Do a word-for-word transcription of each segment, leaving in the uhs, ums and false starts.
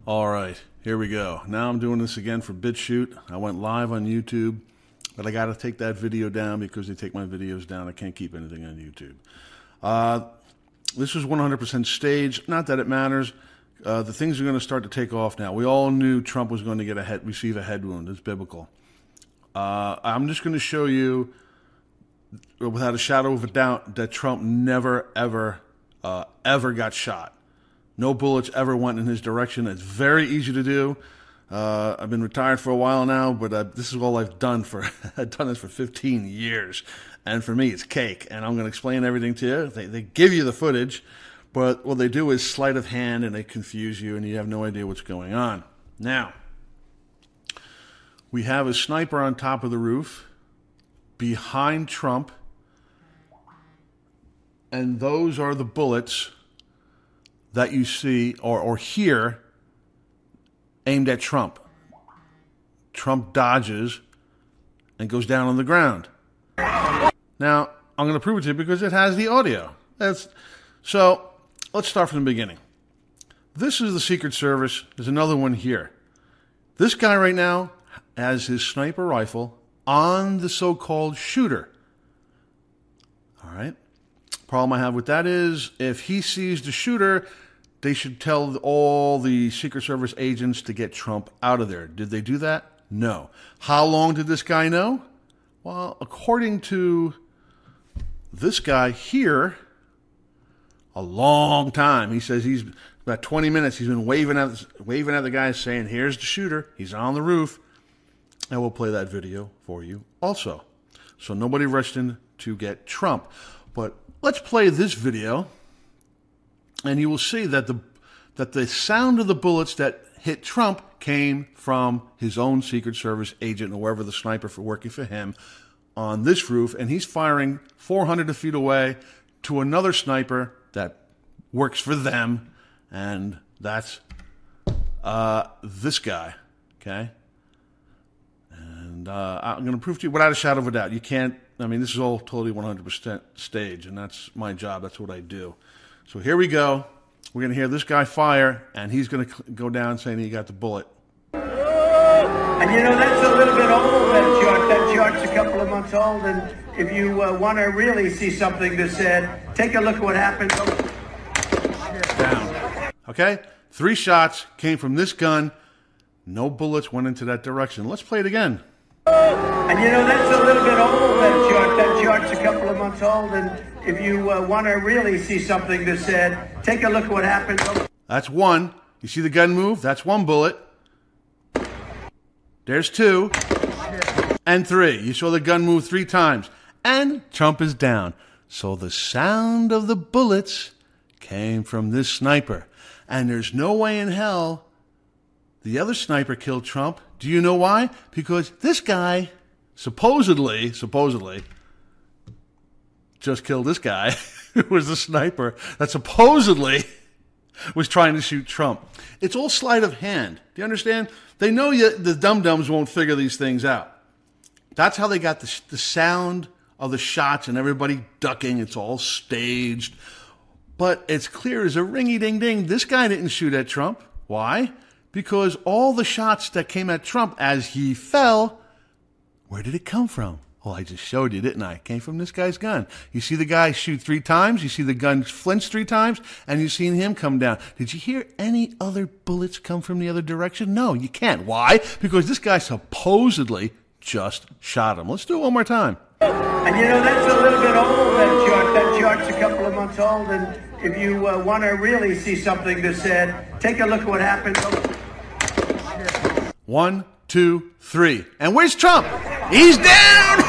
All right, here we go. Now I'm doing this again for BitChute. I went live on YouTube, but I got to take that video down because they take my videos down. I can't keep anything on YouTube. Uh, this was one hundred percent staged. Not that it matters. Uh, the things are going to start to take off now. We all knew Trump was going to get a head, receive a head wound. It's biblical. Uh, I'm just going to show you, without a shadow of a doubt, that Trump never, ever, uh, ever got shot. No bullets ever went in his direction. It's very easy to do. Uh, I've been retired for a while now, but uh, this is all I've done for. I've done this for fifteen years, and for me, it's cake. And I'm going to explain everything to you. They, they give you the footage, but what they do is sleight of hand, and they confuse you, and you have no idea what's going on. Now, we have a sniper on top of the roof, behind Trump, and those are the bullets that you see or, or hear aimed at Trump. Trump dodges and goes down on the ground. Now, I'm going to prove it to you because it has the audio. That's, so, let's start from the beginning. This is the Secret Service. There's another one here. This guy right now has his sniper rifle on the so-called shooter. All right? Problem I have with that is, if he sees the shooter, they should tell all the Secret Service agents to get Trump out of there. Did they do that? No. How long did this guy know? Well, according to this guy here, a long time. He says he's about twenty minutes. He's been waving at waving at the guy, saying, "Here's the shooter. He's on the roof." And we'll play that video for you also. So nobody rushed in to get Trump. But let's play this video, and you will see that the that the sound of the bullets that hit Trump came from his own Secret Service agent, or whoever the sniper for working for him, on this roof, and he's firing four hundred feet away to another sniper that works for them, and that's uh, this guy, okay? And uh, I'm going to prove to you without a shadow of a doubt. You can't, I mean, this is all totally one hundred percent stage, and that's my job. That's what I do. So here we go. We're going to hear this guy fire, and he's going to go down saying he got the bullet. And you know, that's a little bit old, that chart. That chart's a couple of months old, and if you uh, want to really see something that's said, take a look at what happened. Down. Okay? Three shots came from this gun. No bullets went into that direction. Let's play it again. And you know, that's a little bit old, that chart. That chart's a couple of months old, and if you uh, want to really see something that's said, take a look at what happened. That's one. You see the gun move? That's one bullet. There's two. And three. You saw the gun move three times. And Trump is down. So the sound of the bullets came from this sniper. And there's no way in hell the other sniper killed Trump. Do you know why? Because this guy supposedly, supposedly, just killed this guy who was the sniper that supposedly was trying to shoot Trump. It's all sleight of hand. Do you understand? They know you, the dum-dums won't figure these things out. That's how they got the, the sound of the shots and everybody ducking. It's all staged. But it's clear as a ringy-ding-ding, this guy didn't shoot at Trump. Why? Because all the shots that came at Trump as he fell, where did it come from? Well, I just showed you, didn't I? It came from this guy's gun. You see the guy shoot three times, you see the gun flinch three times, and you've seen him come down. Did you hear any other bullets come from the other direction? No, you can't. Why? Because this guy supposedly just shot him. Let's do it one more time. And you know, that's a little bit old, that chart. That chart's a couple of months old, and if you uh, want to really see something that's said, take a look at what happened. One, two, three. And where's Trump? He's down!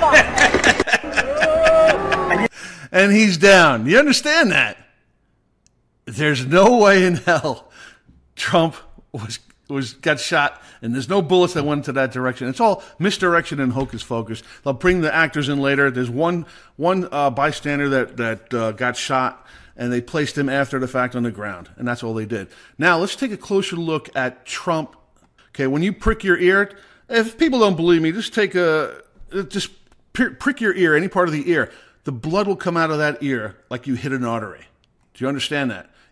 And he's down. You understand that? There's no way in hell Trump was was got shot, and there's no bullets that went into that direction. It's all misdirection and hocus pocus. They'll bring the actors in later. There's one one uh, bystander that, that uh, got shot, and they placed him after the fact on the ground, and that's all they did. Now, let's take a closer look at Trump. Okay, when you prick your ear, if people don't believe me, just take a, just prick your ear, any part of the ear. The blood will come out of that ear like you hit an artery. Do you understand that?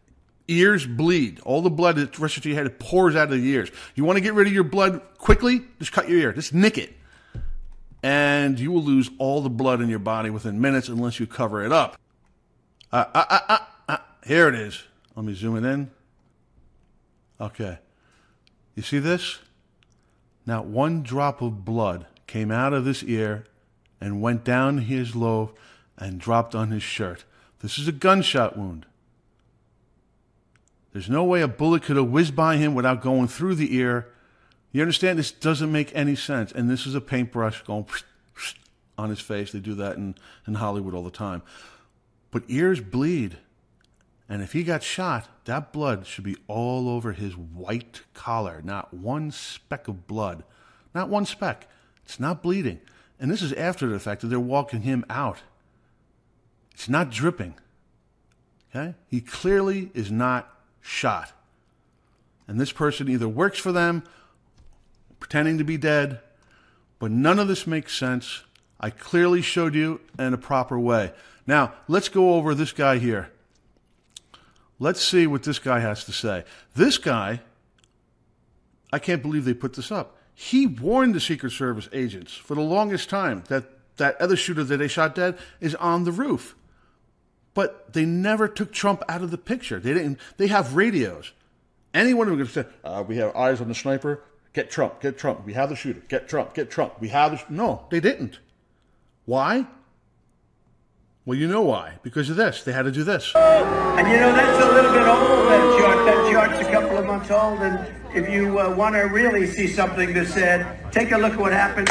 Ears bleed. All the blood that rushes to your head, it pours out of the ears. You want to get rid of your blood quickly? Just cut your ear. Just nick it. And you will lose all the blood in your body within minutes unless you cover it up. Uh, uh, uh, uh, uh. Here it is. Let me zoom it in. Okay. You see this? Now, one drop of blood came out of this ear and went down his lobe and dropped on his shirt. This is a gunshot wound. There's no way a bullet could have whizzed by him without going through the ear. You understand? This doesn't make any sense. And this is a paintbrush going on his face. They do that in, in Hollywood all the time. But ears bleed. And if he got shot, that blood should be all over his white collar. Not one speck of blood. Not one speck. It's not bleeding. And this is after the fact that they're walking him out. It's not dripping. Okay? He clearly is not shot. And this person either works for them, pretending to be dead, but none of this makes sense. I clearly showed you in a proper way. Now, let's go over this guy here. Let's see what this guy has to say. This guy, I can't believe they put this up. He warned the Secret Service agents for the longest time that that other shooter that they shot dead is on the roof. But they never took Trump out of the picture. They didn't. They have radios. Any one of them could say, uh, we have eyes on the sniper. Get Trump. Get Trump. We have the shooter. Get Trump. Get Trump. We have the... Sh-. No, they didn't. Why? Well, you know why. Because of this. They had to do this. And you know, that's a little bit old, that chart. That chart's a couple of months old. And if you uh, want to really see something that said, take a look at what happened.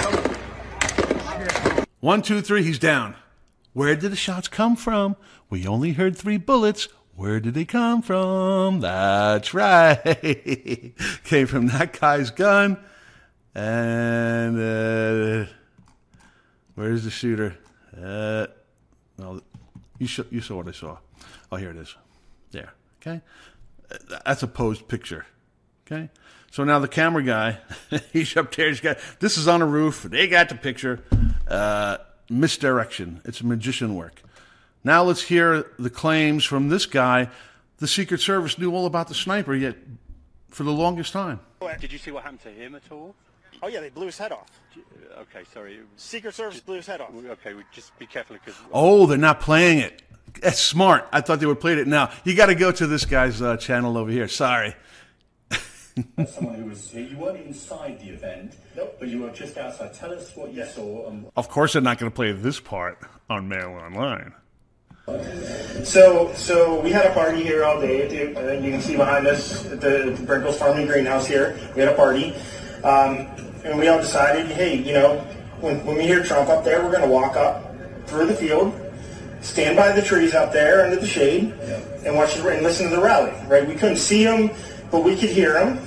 One, two, three, he's down. Where did the shots come from? We only heard three bullets. Where did they come from? That's right. Came from that guy's gun. And uh, where's the shooter? Uh, well, you, sh- you saw what I saw. Oh, here it is. There. Okay? That's a posed picture. Okay? So now the camera guy, he's up there. He's got, this is on a roof. They got the picture. Uh, misdirection. It's magician work. Now let's hear the claims from this guy. The Secret Service knew all about the sniper yet for the longest time. Did you see what happened to him at all? Oh yeah, they blew his head off. Okay, sorry. Secret Service blew his head off. Okay, we just be careful because. Oh, they're not playing it. That's smart. I thought they would play it now. You got to go to this guy's uh, channel over here. Sorry. As someone who was here, you weren't inside the event, nope. But you were just outside. Tell us what you saw. And... Of course, they're not going to play this part on Mail Online. So, so we had a party here all day. Uh, you can see behind us at the Brinkles Farming Greenhouse here. We had a party, um, and we all decided, hey, you know, when, when we hear Trump up there, we're going to walk up through the field, stand by the trees out there under the shade, and watch the, and listen to the rally. Right? We couldn't see him, but we could hear him.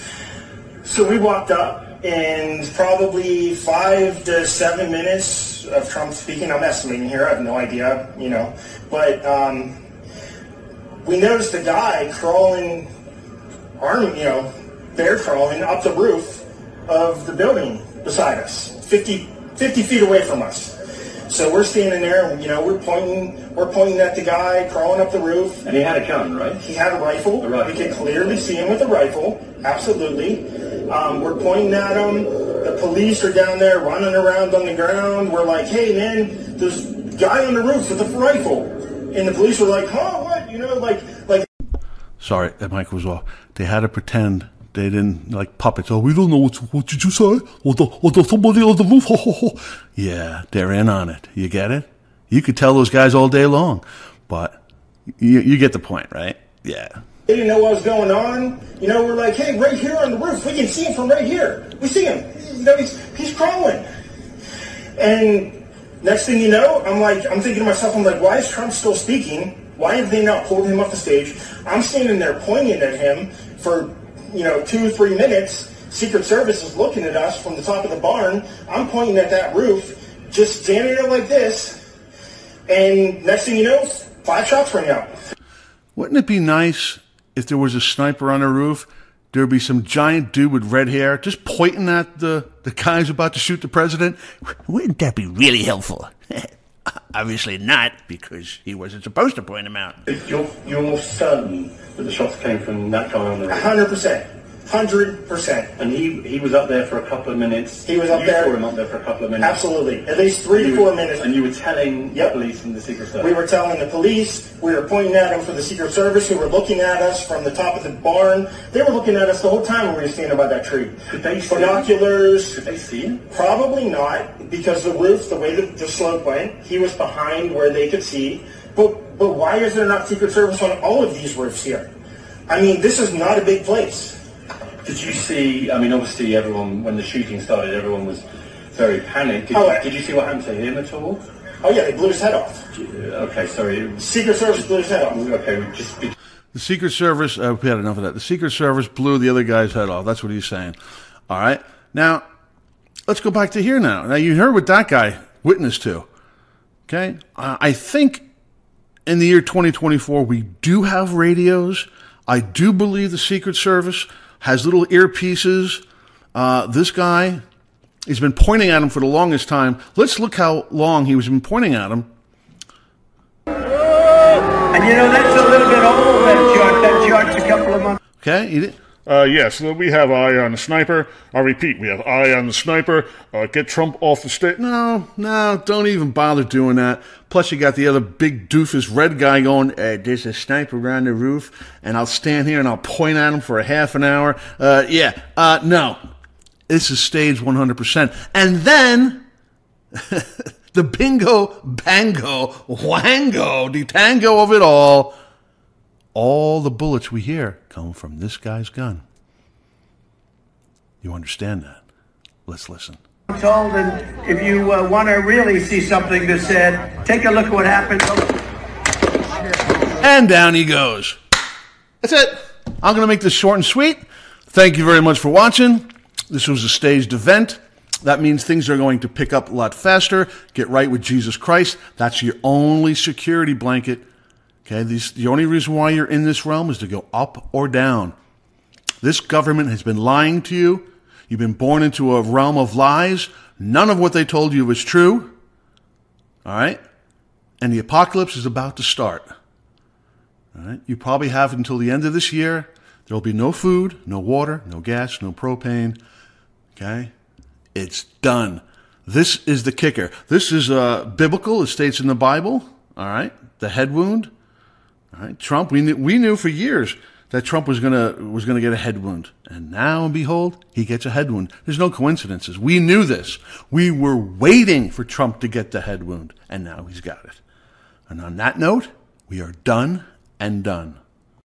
So we walked up, and probably five to seven minutes of Trump speaking. I'm estimating here. I have no idea, you know. But um, we noticed a guy crawling, arm, you know, bear crawling up the roof of the building beside us, fifty, fifty feet away from us. So we're standing there, and, you know, we're pointing, we're pointing at the guy crawling up the roof. And he had a gun, right? He had a rifle. A rifle. We could clearly see him with a rifle. Absolutely. Um, we're pointing at him. The police are down there running around on the ground. We're like, hey, man, there's a guy on the roof with a rifle. And the police were like, huh, what? You know, like, like. Sorry, that mic was off. They had to pretend they didn't, like puppets. Oh, we don't know what, what did you say? Or the, or the somebody on the roof. Ho, ho, ho. Yeah, they're in on it. You get it? You could tell those guys all day long. But you, you get the point, right? Yeah. They didn't know what was going on. You know, we're like, hey, right here on the roof. We can see him from right here. We see him. You know, he's, he's crawling. And next thing you know, I'm like, I'm thinking to myself, I'm like, why is Trump still speaking? Why have they not pulled him off the stage? I'm standing there pointing at him for, you know, two or three minutes. Secret Service is looking at us from the top of the barn. I'm pointing at that roof, just standing there like this. And next thing you know, five shots ring out. Wouldn't it be nice if there was a sniper on the roof? There'd be some giant dude with red hair just pointing at the, the guys about to shoot the president. Wouldn't that be really helpful? Obviously not, because he wasn't supposed to point them out. You're, you're certain that the shots came from that guy on the roof? one hundred percent. one hundred percent. And he, he was up there for a couple of minutes? He was up you there. You saw him up there for a couple of minutes? Absolutely. At least three to four minutes. And you were telling Yep. the police and the Secret Service? We were telling the police. We were pointing at them for the Secret Service, who were looking at us from the top of the barn. They were looking at us the whole time when we were standing by that tree. Could they see Binoculars. Could they see him? Probably not, because the roof, the way the, the slope went, he was behind where they could see. But, but why is there not Secret Service on all of these roofs here? I mean, this is not a big place. Did you see, I mean, obviously everyone, when the shooting started, everyone was very panicked. Did, Oh, you, did you see what happened to him at all? Oh, yeah, they blew his head off. Okay, sorry. Secret Service blew his head off. Okay, we just... The Secret Service, uh, we had enough of that. The Secret Service blew the other guy's head off. That's what he's saying. All right. Now, let's go back to here now. Now, you heard what that guy witnessed to. Okay? Uh, I think in the year twenty twenty-four, we do have radios. I do believe the Secret Service has little earpieces. Uh, this guy, he's been pointing at him for the longest time. Let's look how long he was been pointing at him. And you know, that's a little bit old, that shot. That shot's a couple of months. Okay? He did, Uh, yes, we have eye on the sniper. I repeat, we have eye on the sniper. Uh, get Trump off the stage. No, no, don't even bother doing that. Plus, you got the other big doofus red guy going, uh, there's a sniper on the roof, and I'll stand here and I'll point at him for a half an hour. Uh, yeah, uh, no. This is staged one hundred percent. And then, the bingo, bango, wango, the tango of it all, all the bullets we hear come from this guy's gun. You understand that? Let's listen. Old, and if you uh, want to really see something that said, take a look at what happened. And down he goes. That's it. I'm going to make this short and sweet. Thank you very much for watching. This was a staged event. That means things are going to pick up a lot faster. Get right with Jesus Christ. That's your only security blanket. Okay, these, the only reason why you're in this realm is to go up or down. This government has been lying to you. You've been born into a realm of lies. None of what they told you was true. All right? And the apocalypse is about to start. All right? You probably have until the end of this year. There will be no food, no water, no gas, no propane. Okay? It's done. This is the kicker. This is uh, biblical. It states in the Bible. All right? The head wound. All right? Trump, we knew, we knew for years that Trump was gonna was gonna get a head wound, and now and behold, he gets a head wound. There's no coincidences. We knew this. We were waiting for Trump to get the head wound, and now he's got it. And on that note, we are done and done.